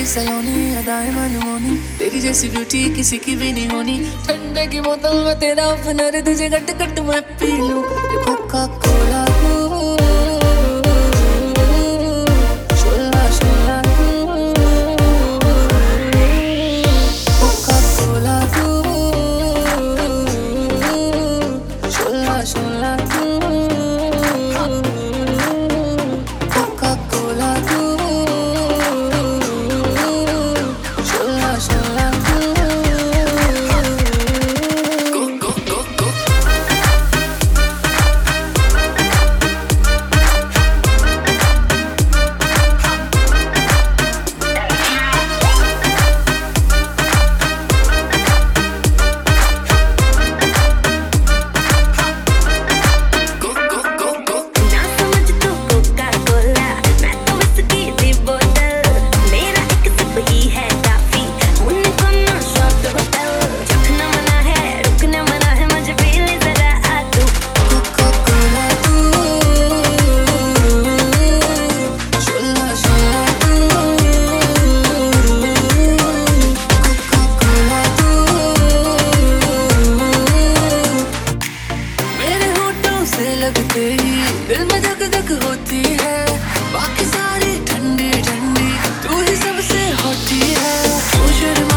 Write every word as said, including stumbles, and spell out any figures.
सलोनी अदाएं मनमोनी, तेरी जैसी ब्यूटी किसी की भी नहीं होनी। ठंडे की बोतल में तेरा अपना, तुझे गट गट मैं पी लूं। कोका कोला लगते ही दिल में धक धक होती है, बाकी सारी ठंडी ठंडी तू ही सबसे होती है।